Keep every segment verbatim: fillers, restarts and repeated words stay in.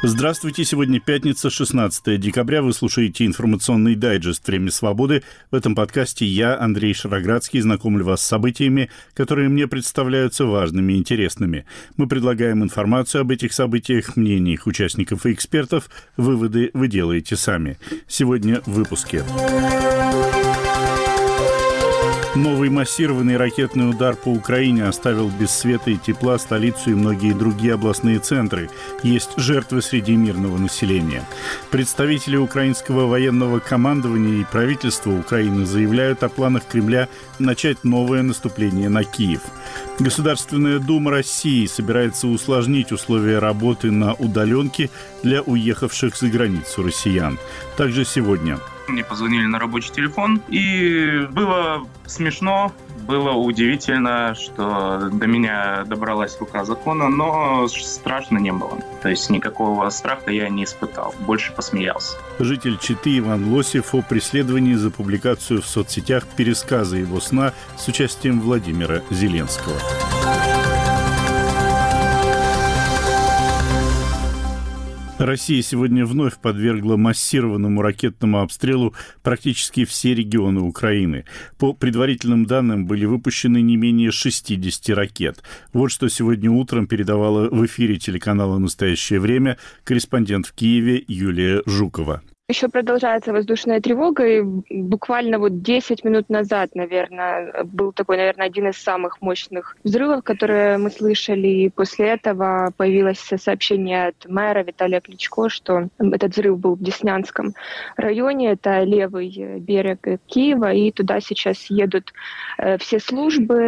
Здравствуйте, сегодня пятница, шестнадцатое декабря. Вы слушаете информационный дайджест «Время свободы». В этом подкасте я, Андрей Шароградский, знакомлю вас с событиями, которые мне представляются важными и интересными. Мы предлагаем информацию об этих событиях, мнениях участников и экспертов. Выводы вы делаете сами. Сегодня в выпуске. Новый массированный ракетный удар по Украине оставил без света и тепла столицу и многие другие областные центры. Есть жертвы среди мирного населения. Представители украинского военного командования и правительства Украины заявляют о планах Кремля начать новое наступление на Киев. Государственная дума России собирается усложнить условия работы на удаленке для уехавших за границу россиян. Также сегодня... Мне позвонили на рабочий телефон, и было смешно, было удивительно, что до меня добралась рука закона, но страшно не было. То есть никакого страха я не испытал, больше посмеялся. Житель Читы Иван Лосев о преследовании за публикацию в соцсетях пересказа его сна с участием Владимира Зеленского. Россия сегодня вновь подвергла массированному ракетному обстрелу практически все регионы Украины. По предварительным данным, были выпущены не менее шестьдесят ракет. Вот что сегодня утром передавала в эфире телеканала «Настоящее время» корреспондент в Киеве Юлия Жукова. Еще продолжается воздушная тревога, и буквально вот десять минут назад, наверное, был такой, наверное, один из самых мощных взрывов, которые мы слышали, и после этого появилось сообщение от мэра Виталия Кличко, что этот взрыв был в Деснянском районе, это левый берег Киева, и туда сейчас едут все службы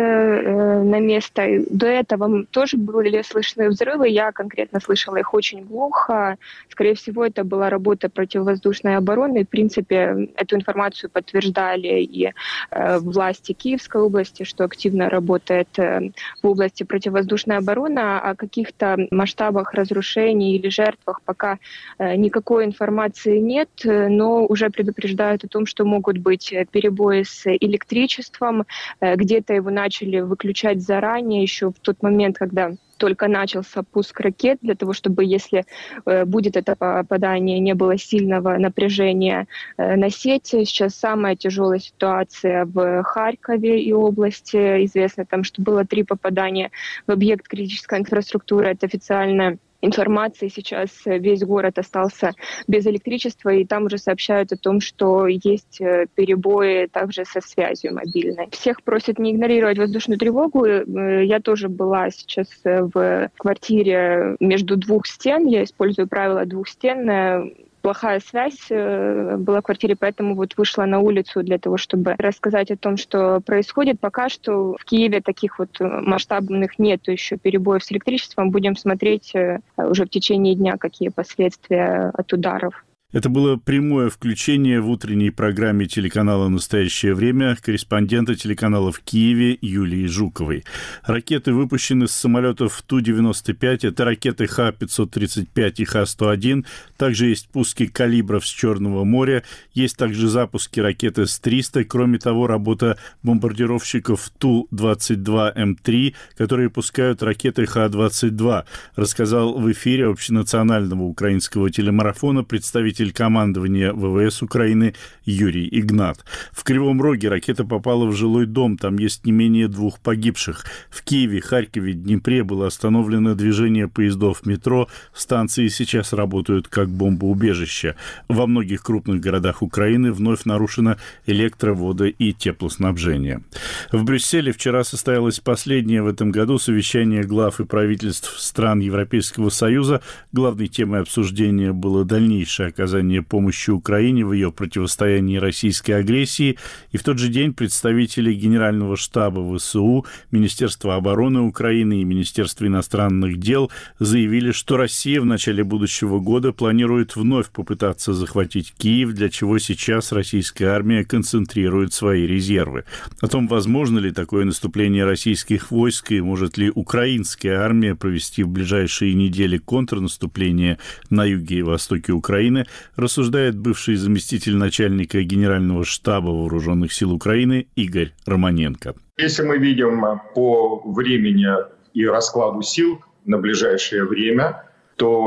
на место. До этого тоже были слышны взрывы, я конкретно слышала их очень глухо, скорее всего, это была работа противовоздушной обороны. В принципе, эту информацию подтверждали и э, власти Киевской области, что активно работает э, в области противовоздушной обороны. О каких-то масштабах разрушений или жертвах пока э, никакой информации нет, но уже предупреждают о том, что могут быть перебои с электричеством. Э, где-то его начали выключать заранее, еще в тот момент, когда только начался пуск ракет, для того, чтобы, если э, будет это попадание, не было сильного напряжения э, на сети. Сейчас самая тяжелая ситуация в Харькове и области. Известно там, что было три попадания в объект критической инфраструктуры. Это официально информации. Сейчас весь город остался без электричества, и там уже сообщают о том, что есть перебои также со связью мобильной. Всех просят не игнорировать воздушную тревогу. Я тоже была сейчас в квартире между двух стен. Я использую правило двухстенное. Плохая связь была в квартире, поэтому вот вышла на улицу для того, чтобы рассказать о том, что происходит. Пока что в Киеве таких вот масштабных нет еще перебоев с электричеством. Будем смотреть уже в течение дня, какие последствия от ударов. Это было прямое включение в утренней программе телеканала «Настоящее время» корреспондента телеканала в Киеве Юлии Жуковой. Ракеты выпущены с самолетов Ту девяносто пять, это ракеты Х пятьсот тридцать пять и Х сто один. Также есть пуски калибров с Черного моря, есть также запуски ракет С триста. Кроме того, работа бомбардировщиков Ту двадцать два М три, которые пускают ракеты Х двадцать два, рассказал в эфире общенационального украинского телемарафона представитель командования ВВС Украины Юрий Игнат. В Кривом Роге ракета попала в жилой дом, там есть не менее двух погибших. В Киеве, Харькове, Днепре было остановлено движение поездов метро, станции сейчас работают как бомбоубежища. Во многих крупных городах Украины вновь нарушено электро-, водо- и теплоснабжение. В Брюсселе вчера состоялось последнее в этом году совещание глав и правительств стран Европейского Союза. Главной темой обсуждения было дальнейшее оказание оказание помощи Украине в ее противостоянии российской агрессии. И в тот же день представители Генерального штаба ВСУ, Министерства обороны Украины и Министерства иностранных дел заявили, что Россия в начале будущего года планирует вновь попытаться захватить Киев, для чего сейчас российская армия концентрирует свои резервы. О том, возможно ли такое наступление российских войск и может ли украинская армия провести в ближайшие недели контрнаступление на юге и востоке Украины, рассуждает бывший заместитель начальника Генерального штаба Вооруженных сил Украины Игорь Романенко. Если мы видим по времени и раскладу сил на ближайшее время, то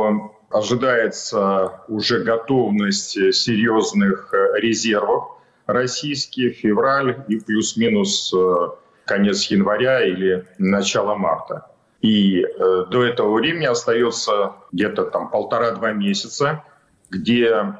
ожидается уже готовность серьезных резервов российских, февраль и плюс-минус конец января или начало марта. И э, до этого времени остается где-то там полтора-два месяца, где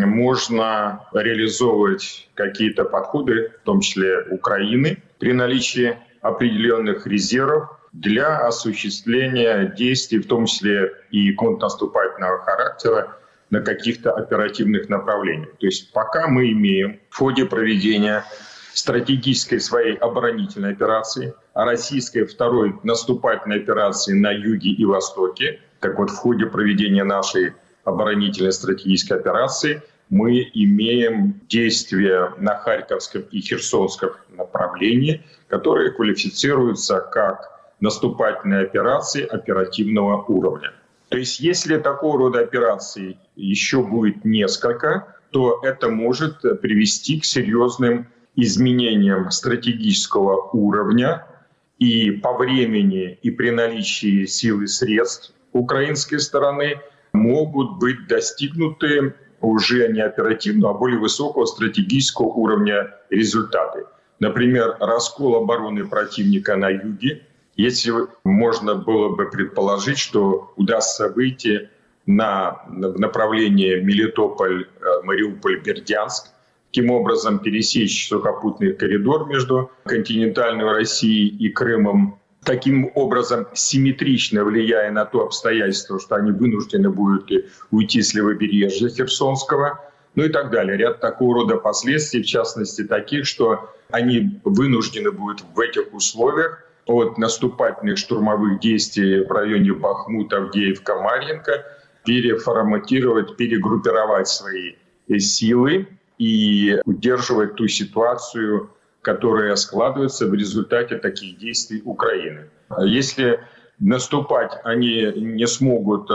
можно реализовывать какие-то подходы, в том числе Украины, при наличии определенных резервов для осуществления действий, в том числе и контрнаступательного характера, на каких-то оперативных направлениях. То есть пока мы имеем в ходе проведения стратегической своей оборонительной операции, а российской второй наступательной операции на юге и востоке, так вот в ходе проведения нашей оборонительной стратегической операции мы имеем действия на Харьковском и Херсонском направлении, которые квалифицируются как наступательные операции оперативного уровня. То есть если такого рода операций еще будет несколько, то это может привести к серьезным изменениям стратегического уровня и по времени, и при наличии сил и средств украинской стороны могут быть достигнуты уже не оперативного, а более высокого стратегического уровня результаты. Например, раскол обороны противника на юге. Если можно было бы предположить, что удастся выйти на направление Мелитополь, Мариуполь, Бердянск, таким образом пересечь сухопутный коридор между континентальной Россией и Крымом, таким образом симметрично влияя на то обстоятельство, что они вынуждены будут уйти с левобережья Херсонского, ну и так далее. Ряд такого рода последствий, в частности таких, что они вынуждены будут в этих условиях от наступательных штурмовых действий в районе Бахмута, Авдеевка, Марьинка переформатировать, перегруппировать свои силы и удерживать ту ситуацию, которая складывается в результате таких действий Украины. Если наступать они не смогут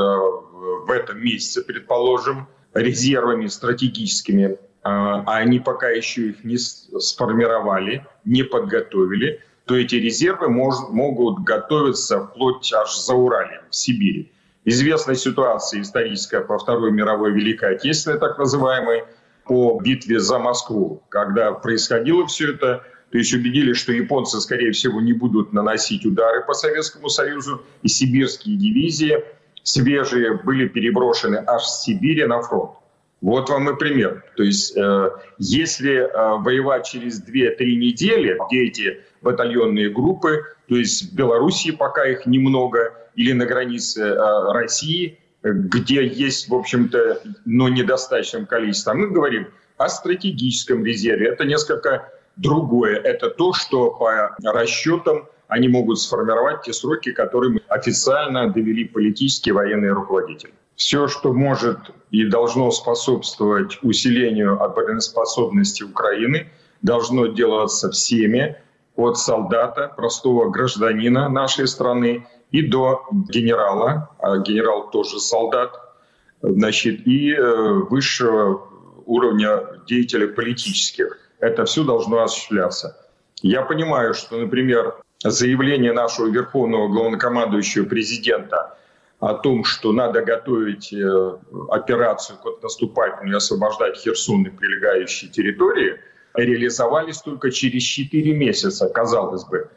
в этом месяце, предположим, резервами стратегическими, а они пока еще их не сформировали, не подготовили, то эти резервы мож, могут готовиться вплоть аж за Уралем, в Сибири. Известна ситуация историческая по Второй мировой Великой Отечественной, так называемой, по битве за Москву. Когда происходило все это, то есть убедились, что японцы, скорее всего, не будут наносить удары по Советскому Союзу, и сибирские дивизии свежие были переброшены аж с Сибири на фронт. Вот вам и пример. То есть э, если э, воевать через две-три недели, где эти батальонные группы, то есть в Белоруссии пока их немного, или на границе э, России, где есть, в общем-то, но недостаточном количестве. Мы говорим о стратегическом резерве. Это несколько другое. Это то, что по расчетам они могут сформировать те сроки, которые мы официально довели политические и военные руководители. Все, что может и должно способствовать усилению обороноспособности Украины, должно делаться всеми, от солдата, простого гражданина нашей страны, и до генерала, а генерал тоже солдат, значит, и высшего уровня деятелей политических. Это все должно осуществляться. Я понимаю, что, например, заявление нашего верховного главнокомандующего президента о том, что надо готовить операцию контрнаступательную и освобождать Херсон и прилегающие территории, реализовались только через четыре месяца, казалось бы.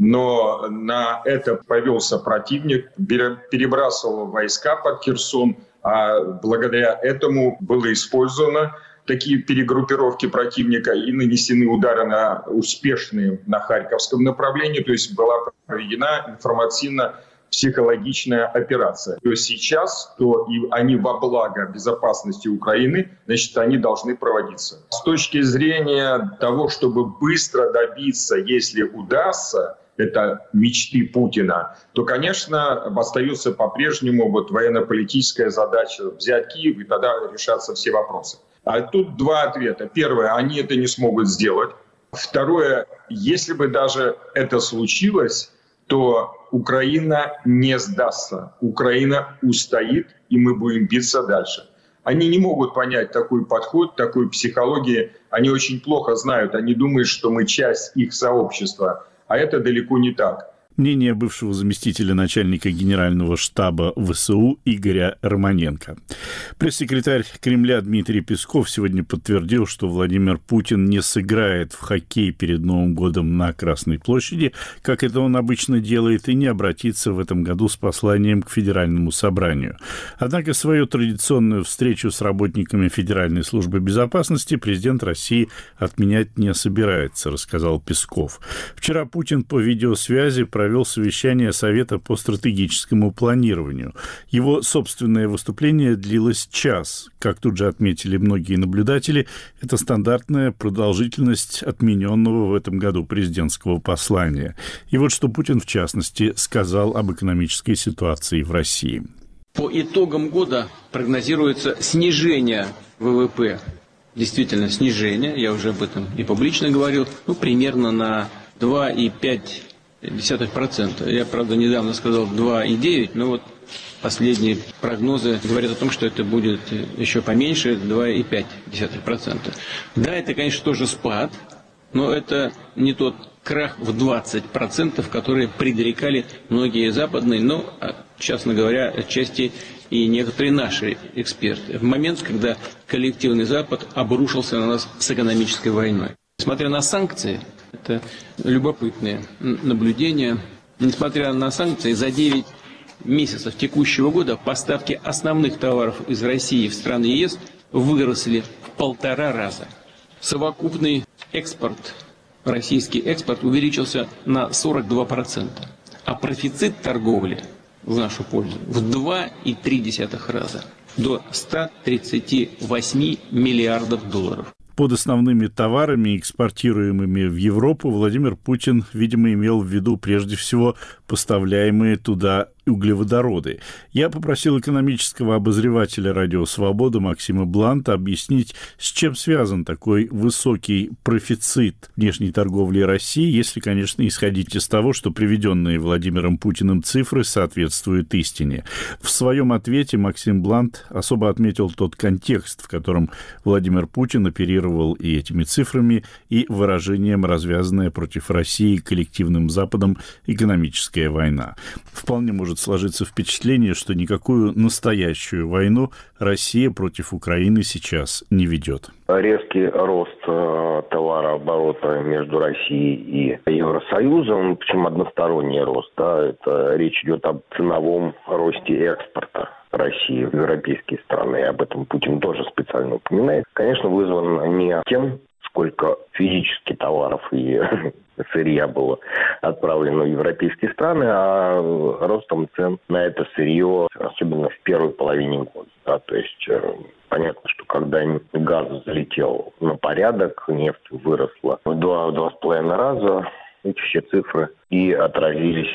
Но на это повелся противник, перебрасывал войска под Херсон, а благодаря этому было использовано такие перегруппировки противника и нанесены удары на успешные на Харьковском направлении, то есть была проведена информационно-психологичная операция. То есть сейчас, то и они во благо безопасности Украины, значит, они должны проводиться. С точки зрения того, чтобы быстро добиться, если удастся, это мечты Путина, то, конечно, остается по-прежнему вот военно-политическая задача взять Киев, и тогда решатся все вопросы. А тут два ответа. Первое, они это не смогут сделать. Второе, если бы даже это случилось, то Украина не сдастся. Украина устоит, и мы будем биться дальше. Они не могут понять такой подход, такой психологии. Они очень плохо знают. Они думают, что мы часть их сообщества. А это далеко не так. Мнение бывшего заместителя начальника генерального штаба ВСУ Игоря Романенко. Пресс-секретарь Кремля Дмитрий Песков сегодня подтвердил, что Владимир Путин не сыграет в хоккей перед Новым годом на Красной площади, как это он обычно делает, и не обратится в этом году с посланием к Федеральному собранию. Однако свою традиционную встречу с работниками Федеральной службы безопасности президент России отменять не собирается, рассказал Песков. Вчера Путин по видеосвязи провел совещание Совета по стратегическому планированию. Его собственное выступление длилось час. Как тут же отметили многие наблюдатели, это стандартная продолжительность отмененного в этом году президентского послания. И вот что Путин, в частности, сказал об экономической ситуации в России. По итогам года прогнозируется снижение ВВП. Действительно, снижение, я уже об этом и публично говорил, ну, примерно на два и пять десятых процента. Я, правда, недавно сказал два и девять, но вот последние прогнозы говорят о том, что это будет еще поменьше, два и пять десятых процента. Да, это, конечно, тоже спад, но это не тот крах в двадцать процентов, которые предрекали многие западные, но, честно говоря, отчасти и некоторые наши эксперты. В момент, когда коллективный Запад обрушился на нас с экономической войной. Несмотря на санкции, это любопытные наблюдения, несмотря на санкции, за девять месяцев текущего года поставки основных товаров из России в страны ЕС выросли в полтора раза. Совокупный экспорт, российский экспорт увеличился на сорок два процента, а профицит торговли в нашу пользу в два и три десятых раза, до ста тридцати восьми миллиардов долларов. Под основными товарами, экспортируемыми в Европу, Владимир Путин, видимо, имел в виду прежде всего поставляемые туда углеводороды. Я попросил экономического обозревателя «Радио Свобода» Максима Бланта объяснить, с чем связан такой высокий профицит внешней торговли России, если, конечно, исходить из того, что приведенные Владимиром Путиным цифры соответствуют истине. В своем ответе Максим Блант особо отметил тот контекст, в котором Владимир Путин оперировал и этими цифрами, и выражением «развязанная против России коллективным Западом экономическая война». Вполне может сложиться впечатление, что никакую настоящую войну Россия против Украины сейчас не ведет. Резкий рост э, товарооборота между Россией и Евросоюзом, причем односторонний рост, да, это речь идет об ценовом росте экспорта России в европейские страны, и об этом Путин тоже специально упоминает, конечно, вызван не тем, сколько физически товаров и сырья было отправлено в европейские страны, а ростом цен на это сырье, особенно в первой половине года. Да, то есть понятно, что когда газ залетел на порядок, нефть выросла в два-два с половиной раза, эти все цифры и отразились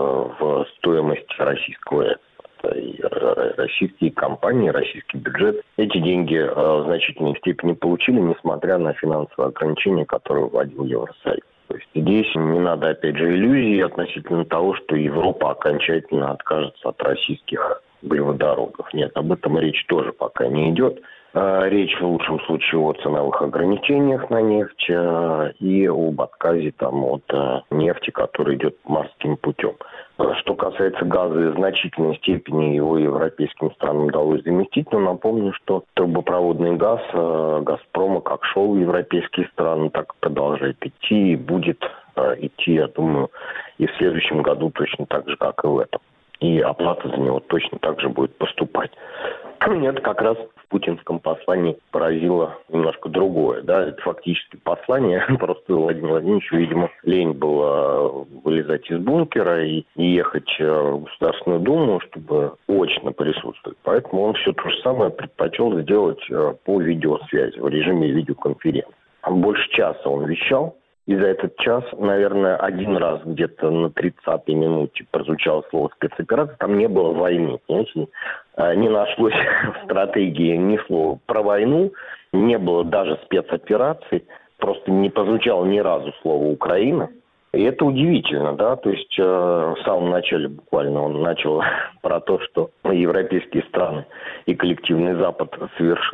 в стоимости российского экспорта. И российские компании, российский бюджет эти деньги в значительной степени получили, несмотря на финансовые ограничения, которые вводил Евросоюз. То есть здесь не надо, опять же, иллюзий относительно того, что Европа окончательно откажется от российских углеводородов. Нет, об этом речь тоже пока не идет. Речь в лучшем случае о ценовых ограничениях на нефть и об отказе там, от нефти, которая идет морским путем. Что касается газа, в значительной степени его европейским странам удалось заместить, но напомню, что трубопроводный газ «Газпрома» как шел в европейские страны, так и продолжает идти и будет идти, я думаю, и в следующем году точно так же, как и в этом. И оплата за него точно так же будет поступать. Это как раз в путинском послании поразило немножко другое. Да? Это фактически послание, просто Владимиру Владимировичу, видимо, лень было вылезать из бункера и ехать в Государственную Думу, чтобы очно присутствовать. Поэтому он все то же самое предпочел сделать по видеосвязи, в режиме видеоконференции. Больше часа он вещал. И за этот час, наверное, один раз где-то на тридцатой минуте прозвучало слово «спецоперация». Там не было войны, понимаете? Не нашлось в стратегии ни слова про войну, не было даже спецопераций, просто не прозвучало ни разу слово «Украина». И это удивительно, да, то есть э, в самом начале буквально он начал про то, что европейские страны и коллективный Запад совершили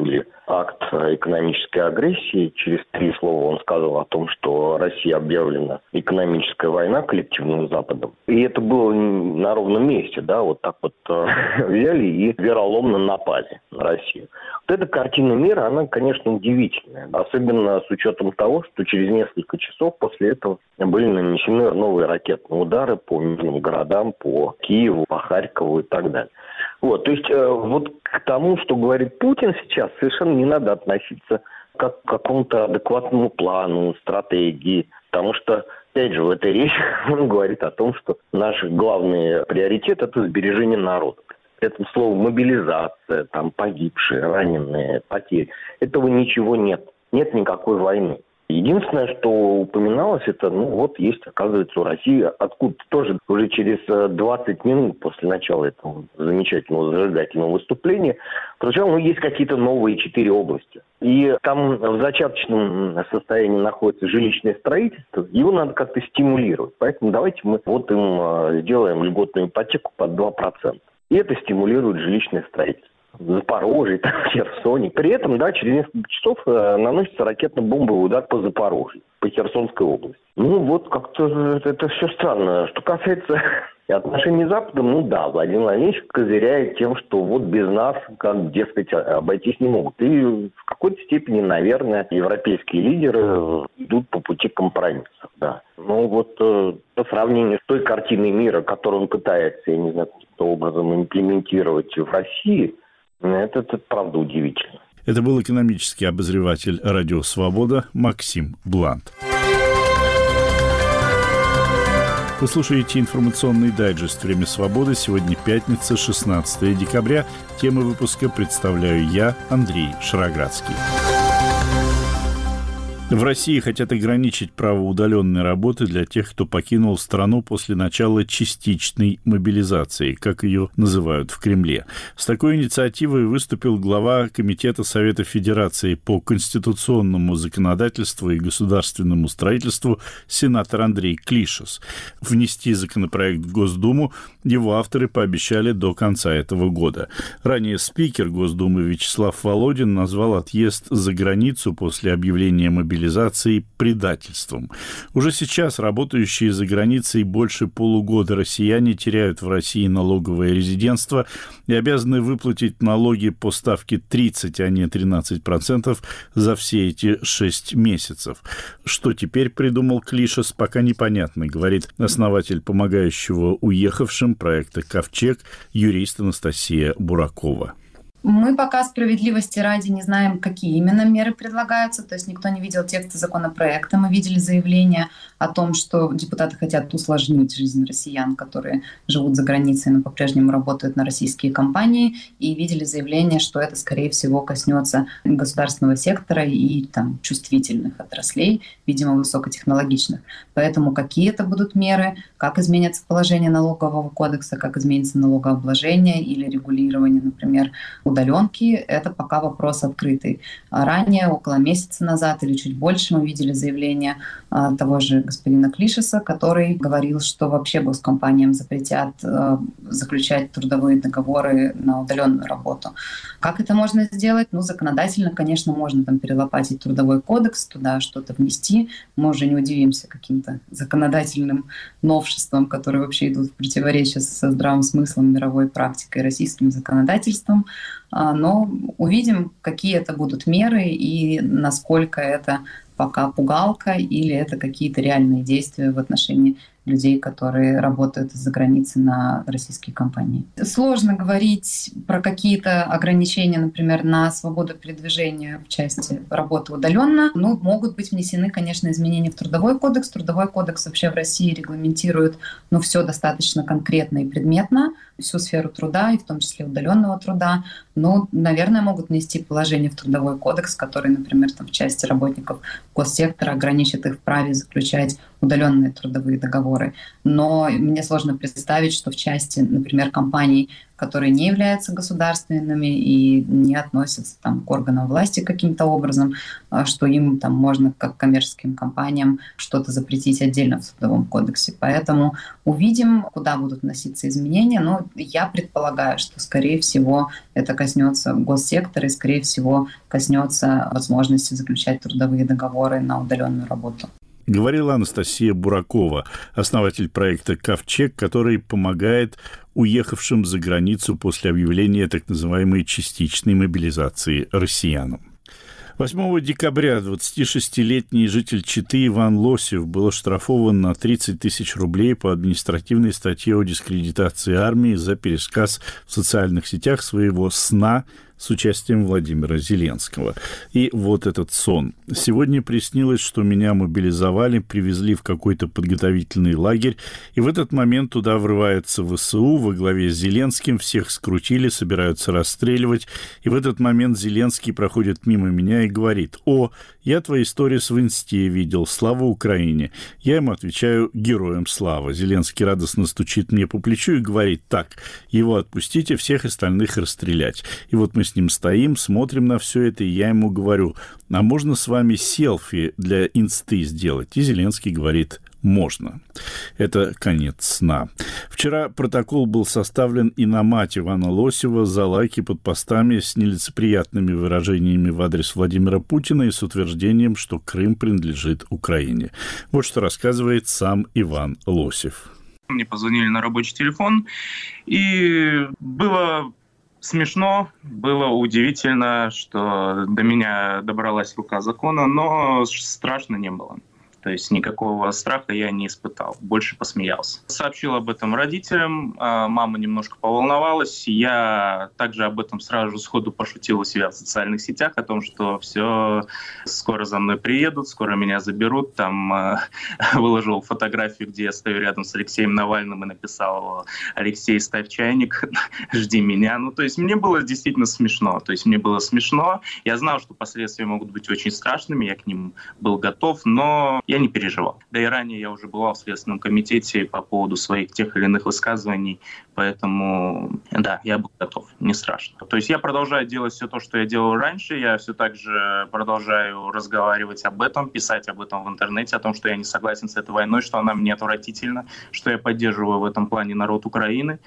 акт экономической агрессии. Через три слова он сказал о том, что Россия объявлена экономическая война коллективным Западом. И это было на ровном месте, да, вот так вот взяли и вероломно напали на Россию. Вот эта картина мира, она, конечно, удивительная. Особенно с учетом того, что через несколько часов после этого были нанесены новые ракетные удары по мирным городам, по Киеву, по Харькову и так далее. Вот, то есть э, вот к тому, что говорит Путин сейчас, совершенно не надо относиться как к какому-то адекватному плану, стратегии, потому что, опять же, в этой речи он говорит о том, что наш главный приоритет – это сбережение народа. Это слово мобилизация, там погибшие, раненые, потери. Этого ничего нет. Нет никакой войны. Единственное, что упоминалось, это, ну вот, есть, оказывается, у России, откуда тоже уже через двадцать минут после начала этого замечательного зажигательного выступления, прозвучало, ну, есть какие-то новые четыре области. И там в зачаточном состоянии находится жилищное строительство, его надо как-то стимулировать. Поэтому давайте мы вот им сделаем льготную ипотеку под два процента. И это стимулирует жилищное строительство. В Запорожье, там, в Херсоне. При этом, да, через несколько часов э, наносится ракетно-бомбовый удар по Запорожью, по Херсонской области. Ну, вот как-то это, это все странно. Что касается отношений с Западом, ну да, Владимир Владимирович козыряет тем, что вот без нас, как, дескать, обойтись не могут. И в какой-то степени, наверное, европейские лидеры идут по пути компромиссов, да. Но вот э, по сравнению с той картиной мира, которую он пытается, я не знаю, каким-то образом имплементировать в России, это, это правда удивительно. Это был экономический обозреватель «Радио Свобода» Максим Блант. Вы слушаете информационный дайджест «Время свободы». Сегодня пятница, шестнадцатое декабря. Темы выпуска представляю я, Андрей Шароградский. В России хотят ограничить право удаленной работы для тех, кто покинул страну после начала частичной мобилизации, как ее называют в Кремле. С такой инициативой выступил глава Комитета Совета Федерации по конституционному законодательству и государственному строительству сенатор Андрей Клишес. Внести законопроект в Госдуму его авторы пообещали до конца этого года. Ранее спикер Госдумы Вячеслав Володин назвал отъезд за границу после объявления мобилизации предательством. Уже сейчас работающие за границей больше полугода россияне теряют в России налоговое резидентство и обязаны выплатить налоги по ставке тридцать, а не тринадцать процентов за все эти шесть месяцев. Что теперь придумал Клишес, пока непонятно, говорит основатель помогающего уехавшим проекта «Ковчег» юрист Анастасия Буракова. Мы пока справедливости ради не знаем, какие именно меры предлагаются. То есть никто не видел текста законопроекта. Мы видели заявление о том, что депутаты хотят усложнить жизнь россиян, которые живут за границей, но по-прежнему работают на российские компании. И видели заявление, что это, скорее всего, коснется государственного сектора и там, чувствительных отраслей, видимо, высокотехнологичных. Поэтому какие это будут меры, как изменится положение налогового кодекса, как изменится налогообложение или регулирование, например, удаленки, это пока вопрос открытый. Ранее, около месяца назад или чуть больше, мы видели заявление а, того же господина Клишеса, который говорил, что вообще госкомпаниям запретят а, заключать трудовые договоры на удаленную работу. Как это можно сделать? Ну, законодательно, конечно, можно там перелопатить трудовой кодекс, туда что-то внести. Мы уже не удивимся каким-то законодательным новшествам, которые вообще идут в противоречие со здравым смыслом, мировой практикой, российским законодательством. Но увидим, какие это будут меры и насколько это пока пугалка или это какие-то реальные действия в отношении людей, которые работают из-за границы на российские компании. Сложно говорить про какие-то ограничения, например, на свободу передвижения в части работы удаленно. Ну, могут быть внесены, конечно, изменения в Трудовой кодекс. Трудовой кодекс вообще в России регламентирует, ну, все достаточно конкретно и предметно, всю сферу труда, и в том числе удаленного труда. Но, наверное, могут внести положение в Трудовой кодекс, который, например, там, в части работников госсектора ограничит их в праве заключать удаленные трудовые договоры. Но мне сложно представить, что в части, например, компаний, которые не являются государственными и не относятся там, к органам власти каким-то образом, что им там можно, как коммерческим компаниям, что-то запретить отдельно в Трудовом кодексе. Поэтому увидим, куда будут вноситься изменения. Но я предполагаю, что, скорее всего, это коснется госсектора и, скорее всего, коснется возможности заключать трудовые договоры на удаленную работу. Говорила Анастасия Буракова, основатель проекта «Ковчег», который помогает уехавшим за границу после объявления так называемой частичной мобилизации россиянам. восьмого декабря двадцатишестилетний житель Читы Иван Лосев был оштрафован на тридцать тысяч рублей по административной статье о дискредитации армии за пересказ в социальных сетях своего сна с участием Владимира Зеленского. И вот этот сон. Сегодня приснилось, что меня мобилизовали, привезли в какой-то подготовительный лагерь, и в этот момент туда врывается ВСУ во главе с Зеленским, всех скрутили, собираются расстреливать, и в этот момент Зеленский проходит мимо меня и говорит: «О, я твои сторис в инсте видел, слава Украине». Я ему отвечаю: «Героям слава». Зеленский радостно стучит мне по плечу и говорит: «Так, его отпустите, всех остальных расстрелять». И вот мы с ним стоим, смотрим на все это, и я ему говорю: «А можно с вами селфи для инсты сделать?» И Зеленский говорит: «Можно». Это конец сна. Вчера протокол был составлен и на мать Ивана Лосева за лайки под постами с нелицеприятными выражениями в адрес Владимира Путина и с утверждением, что Крым принадлежит Украине. Вот что рассказывает сам Иван Лосев. Мне позвонили на рабочий телефон, и было смешно, было удивительно, что до меня добралась рука закона, но страшно не было. То есть никакого страха я не испытал, больше посмеялся. Сообщил об этом родителям, мама немножко поволновалась. Я также об этом сразу же сходу пошутил у себя в социальных сетях, о том, что все, скоро за мной приедут, скоро меня заберут. Там выложил фотографию, где я стою рядом с Алексеем Навальным и написал: «Алексей, ставь чайник, жди меня». Ну, то есть мне было действительно смешно. То есть мне было смешно. Я знал, что последствия могут быть очень страшными, я к ним был готов, но я не переживал. Да и ранее я уже бывал в Следственном комитете по поводу своих тех или иных высказываний, поэтому, да, я был готов, не страшно. То есть я продолжаю делать все то, что я делал раньше, я все так же продолжаю разговаривать об этом, писать об этом в интернете, о том, что я не согласен с этой войной, что она мне отвратительна, что я поддерживаю в этом плане народ Украины.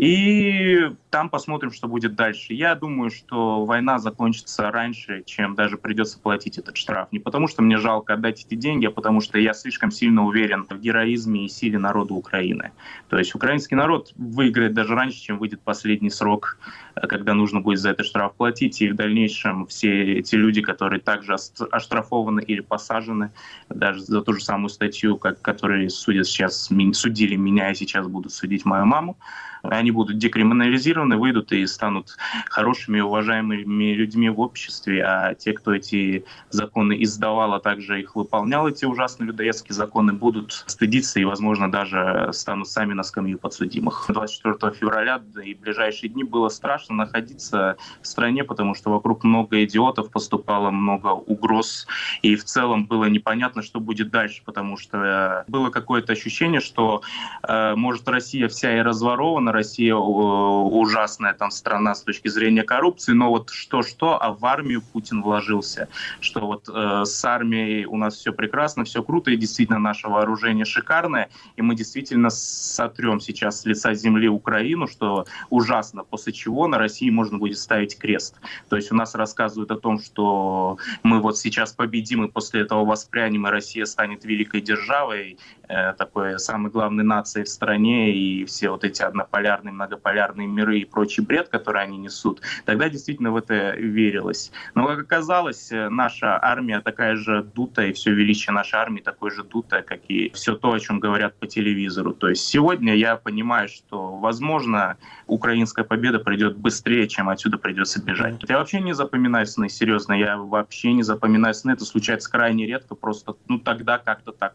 И там посмотрим, что будет дальше. Я думаю, что война закончится раньше, чем даже придется платить этот штраф. Не потому, что мне жалко отдать эти деньги, а потому что я слишком сильно уверен в героизме и силе народа Украины. То есть украинский народ выиграет даже раньше, чем выйдет последний срок, когда нужно будет за этот штраф платить. И в дальнейшем все эти люди, которые также оштрафованы или посажены, даже за ту же самую статью, как, которые судят сейчас, судили меня и сейчас будут судить мою маму, они будут декриминализированы, выйдут и станут хорошими, уважаемыми людьми в обществе, а те, кто эти законы издавал, а также их выполнял, эти ужасные людоедские законы, будут стыдиться и, возможно, даже станут сами на скамью подсудимых. двадцать четвёртого февраля и ближайшие дни было страшно находиться в стране, потому что вокруг много идиотов, поступало много угроз, и в целом было непонятно, что будет дальше, потому что было какое-то ощущение, что, э, может, Россия вся и разворована, Россия ужасная там страна с точки зрения коррупции, но вот что-что, а в армию Путин вложился, что вот э, с армией у нас все прекрасно, все круто, и действительно наше вооружение шикарное, и мы действительно сотрем сейчас с лица земли Украину, что ужасно, после чего на России можно будет ставить крест. То есть у нас рассказывают о том, что мы вот сейчас победим, и после этого воспрянем, и Россия станет великой державой, э, такой самой главной нацией в стране, и все вот эти однополярные, многополярные миры и прочий бред, который они несут, тогда действительно в это верилось. Но, как оказалось, наша армия такая же дутая, и все величие нашей армии такое же дутое, как и все то, о чем говорят по телевизору. То есть сегодня я понимаю, что, возможно, украинская победа придет быстрее, чем отсюда придется бежать. Я вообще не запоминаю сны, серьезно, я вообще не запоминаю сны, это случается крайне редко, просто ну тогда как-то так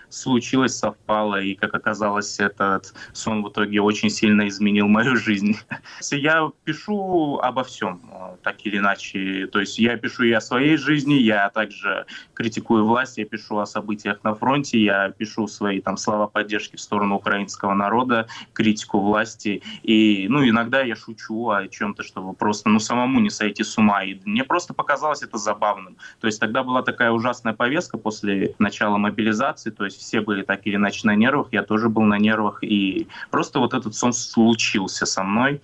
случилось, совпало, и, как оказалось, этот сон в итоге очень сильно изменил мою жизнь. Я пишу обо всем, так или иначе. То есть я пишу и о своей жизни, я также критикую власть, я пишу о событиях на фронте, я пишу свои там слова поддержки в сторону украинского народа, критику власти. И, ну, иногда я шучу о чем-то, чтобы просто, ну, самому не сойти с ума. И мне просто показалось это забавным. То есть тогда была такая ужасная повестка после начала мобилизации, то есть все были так или иначе на нервах, я тоже был на нервах, и просто вот этот сон случился со мной.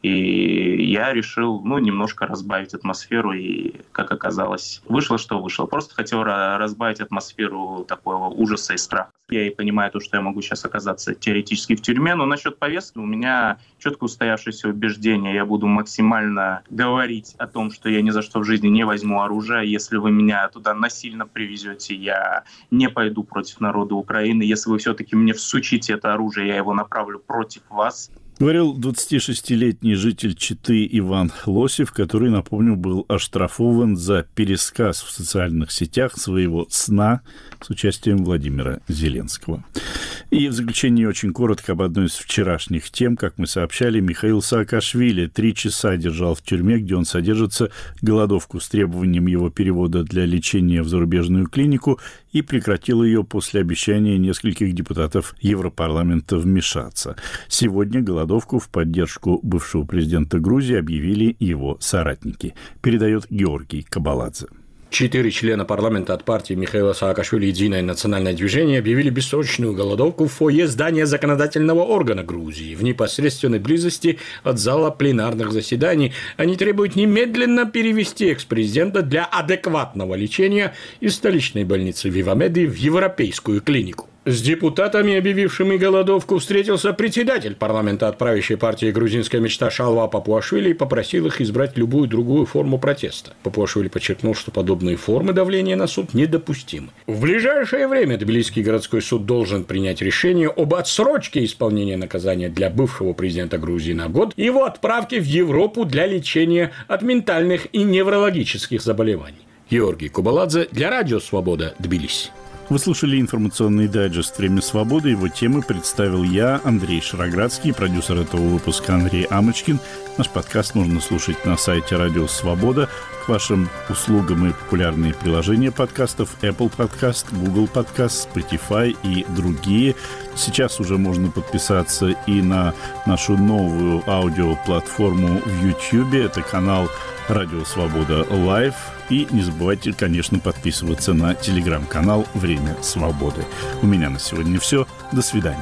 И я решил, ну, немножко разбавить атмосферу, и, как оказалось, вышло, что вышло. Просто хотел разбавить атмосферу такого ужаса и страха. Я и понимаю то, что я могу сейчас оказаться теоретически в тюрьме, но насчет повестки у меня четко устоявшееся убеждение. Я буду максимально говорить о том, что я ни за что в жизни не возьму оружие. Если вы меня туда насильно привезете, я не пойду против народа Украины. Если вы все-таки мне всучите это оружие, я его направлю против вас. Говорил двадцатишестилетний житель Читы Иван Лосев, который, напомню, был оштрафован за пересказ в социальных сетях своего сна с участием Владимира Зеленского. И в заключение очень коротко об одной из вчерашних тем. Как мы сообщали, Михаил Саакашвили три часа держал в тюрьме, где он содержится, голодовку с требованием его перевода для лечения в зарубежную клинику, и прекратил ее после обещания нескольких депутатов Европарламента вмешаться. Сегодня голодовку в поддержку бывшего президента Грузии объявили его соратники. Передает Георгий Кабаладзе. Четыре члена парламента от партии Михаила Саакашвили «Единое национальное движение» объявили бессрочную голодовку в фойе здания законодательного органа Грузии в непосредственной близости от зала пленарных заседаний. Они требуют немедленно перевести экс-президента для адекватного лечения из столичной больницы Вивамеды в европейскую клинику. С депутатами, объявившими голодовку, встретился председатель парламента от правящей партии «Грузинская мечта» Шалва Папуашвили и попросил их избрать любую другую форму протеста. Папуашвили подчеркнул, что подобные формы давления на суд недопустимы. В ближайшее время Тбилисский городской суд должен принять решение об отсрочке исполнения наказания для бывшего президента Грузии на год и его отправке в Европу для лечения от ментальных и неврологических заболеваний. Георгий Кабаладзе для Радио Свобода, Тбилиси. Вы слушали информационный дайджест «Время свободы». Его темы представил я, Андрей Шароградский, продюсер этого выпуска Андрей Амочкин. Наш подкаст можно слушать на сайте «Радио Свобода». К вашим услугам и популярные приложения подкастов Apple Podcast, Google Podcast, Spotify и другие. Сейчас уже можно подписаться и на нашу новую аудиоплатформу в YouTube. Это канал «Радио Свобода Лайв». И не забывайте, конечно, подписываться на телеграм-канал «Время свободы». У меня на сегодня все. До свидания.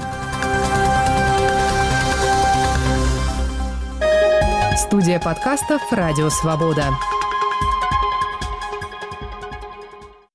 Студия подкастов «Радио Свобода».